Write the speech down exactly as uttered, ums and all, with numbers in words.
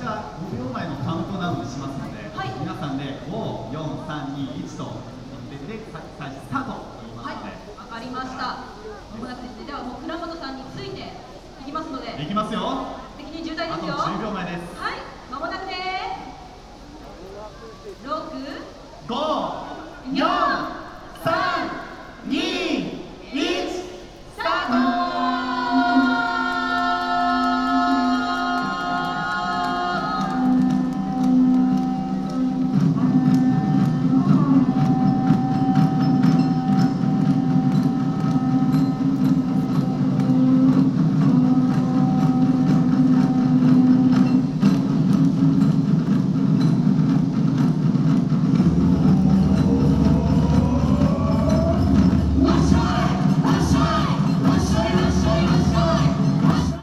がごびょうまえのカウントダウンしますので、はい、皆さんでご、よん、さん、に、いちと言ってで最初スタートと言いますので。 はい、わかりました。まもなくですね。ではもう倉本さんについていきますので。 いきますよ。 責任重大ですよ。 あとじゅうびょうまえです。 はい、まもなくです。ろく、 ご、よん。